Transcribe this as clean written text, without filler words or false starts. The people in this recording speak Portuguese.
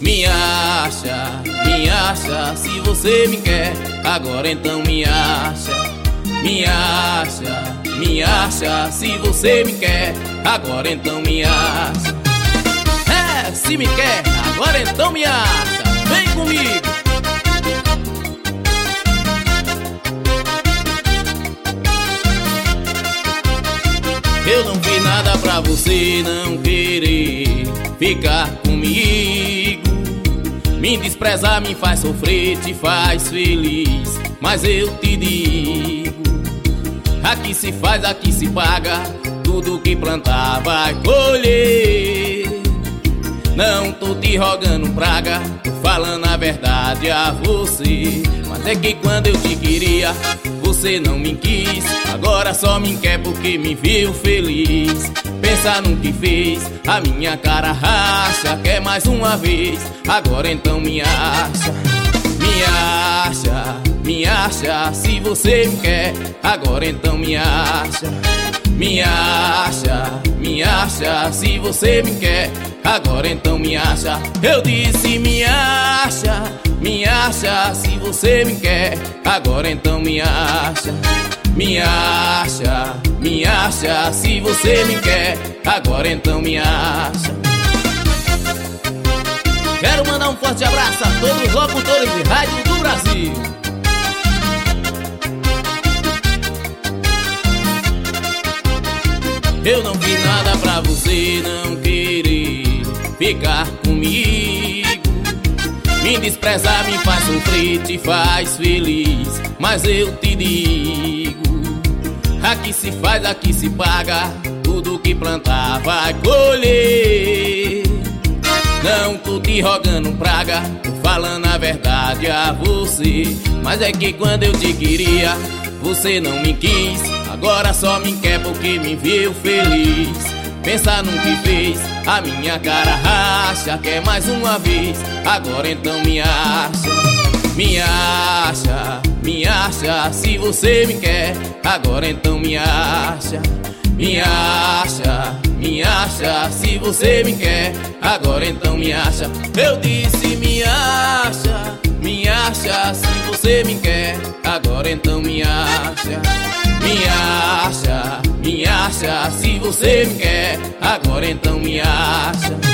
Me acha, se você me quer, agora então me acha. Me acha, se você me quer, agora então me acha. É, se me quer, agora então me acha. Vem comigo. Eu não fiz nada pra você não querer ficar comigo. Me desprezar me faz sofrer, te faz feliz. Mas eu te digo, aqui se faz, aqui se paga. Tudo que plantar vai colher. Não tô te rogando praga, tô falando a verdade a você. Mas é que quando eu te queria, você não me quis. Agora só me quer porque me viu feliz. Pensa no que fez, a minha cara racha. Quer mais uma vez, agora então me acha. Me acha, se você me quer, agora então me acha. Me acha, se você me quer, agora então me acha. Eu disse me acha, se você me quer, agora então me acha. Me acha, se você me quer, agora então me acha. Quero mandar um forte abraço a todos os locutores de rádio do Brasil. Eu não fiz nada pra você não querer ficar comigo. Me desprezar me faz sofrer, te faz feliz. Mas eu te digo, aqui se faz, aqui se paga. Tudo que plantar vai colher. Não tô te rogando praga, tô falando a verdade a você. Mas é que quando eu te queria, você não me quis. Agora só me quer porque me viu feliz. Pensa no que fez, a minha cara racha. Quer mais uma vez, agora então me acha. Me acha, se você me quer, agora então me acha. Me acha, se você me quer, agora então me acha. Eu disse me acha, se você me quer, agora então me acha. Me acha, se você me quer, agora então me acha.